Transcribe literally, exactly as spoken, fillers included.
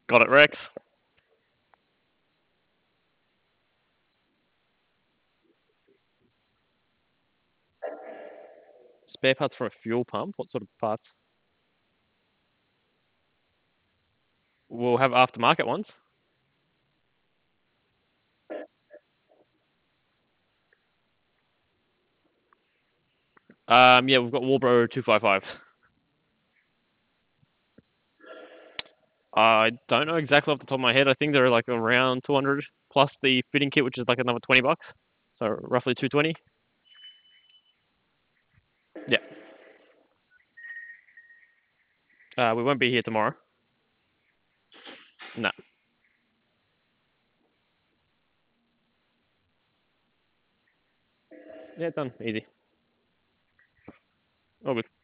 Got it, Rex. Spare parts for a fuel pump. What sort of parts? We'll have aftermarket ones. Um, yeah, we've got Warbro two five five. I don't know exactly off the top of my head. I think they're like around two hundred plus the fitting kit, which is like another twenty bucks. So roughly two twenty. Yeah. Uh, we won't be here tomorrow. No. Yeah, done. Easy. All good.